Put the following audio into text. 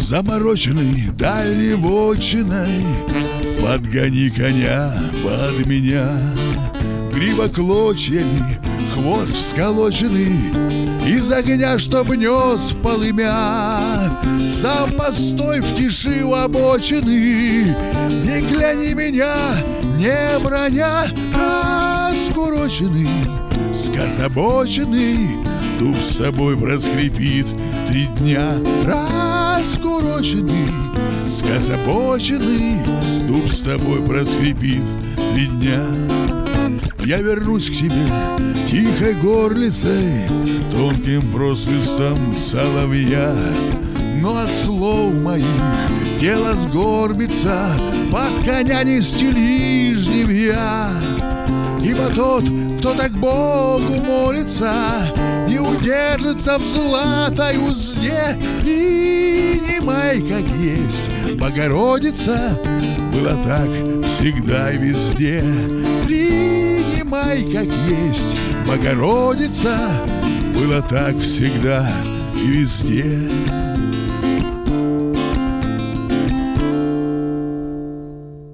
Замороченный дальней вотчиной, подгони коня под меня. Грива клочьями, хвост всколоченный, из огня, чтоб нес в полымя. Сам постой в тиши у обочины, не кляни меня, не броня. Раскуроченный, скособоченный, дуб с собой проскрипит 3 дня. Раскуроченный, скособоченный, дуб с тобой проскрипит 3 дня. Я вернусь к тебе тихой горлицей, тонким просвистом соловья. Но от слов моих тело сгорбится, под коня нести лишнего. Ибо тот, кто так Богу молится, не удержится в златой узде. Принимай, как есть, Богородица, было так всегда и везде. Принимай, как есть, Богородица, было так всегда и везде.